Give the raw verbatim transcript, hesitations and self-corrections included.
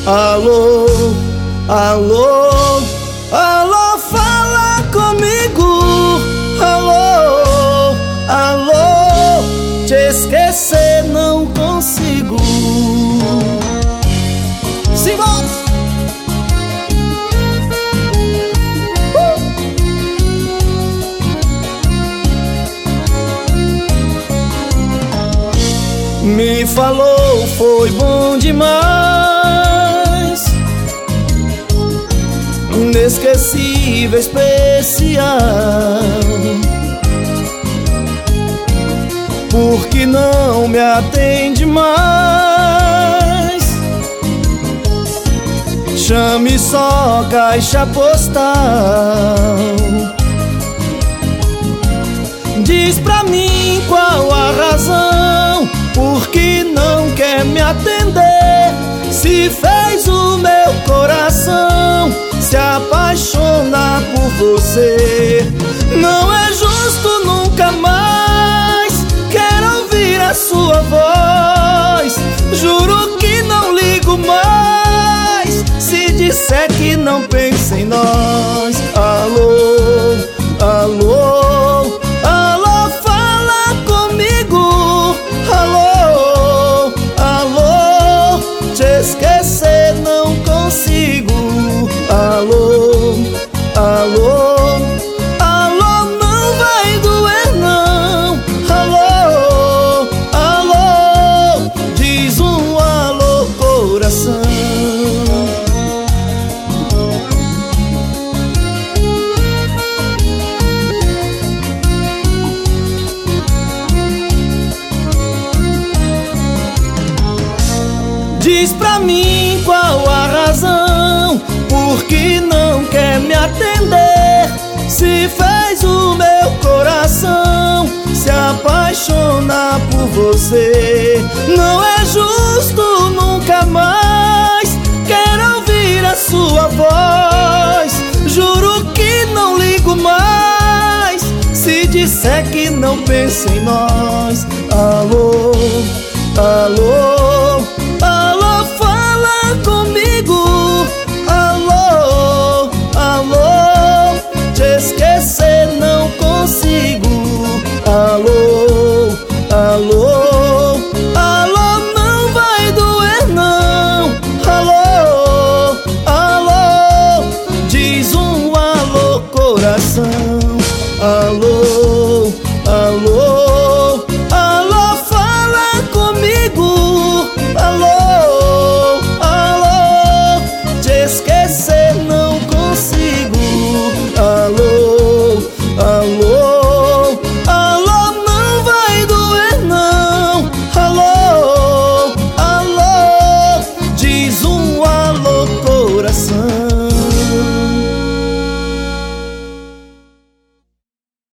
Alô, alô, alô, fala comigo. Alô, alô, te esquecer não consigo. Simbora! Uh! Me falou, foi bom demais, inesquecível, especial. Por que não me atende mais? Chame só caixa postal. Diz pra mim qual a razão, por que não quer me atender? Se fez o meu coração se apaixonar por você. Não é justo nunca mais, quero ouvir a sua voz. Juro que não ligo mais se disser que não pensa em nós. Alô, alô, alô, fala comigo. Alô, alô, te esquecer não consigo. Alô, alô, alô, não vai doer não. Alô, alô, diz um alô, coração. Diz pra mim qual a razão, por que não quer me atender? Se fez o meu coração se apaixonar por você. Não é justo nunca mais, quero ouvir a sua voz. Juro que não ligo mais se disser que não pensa em nós. Alô, alô,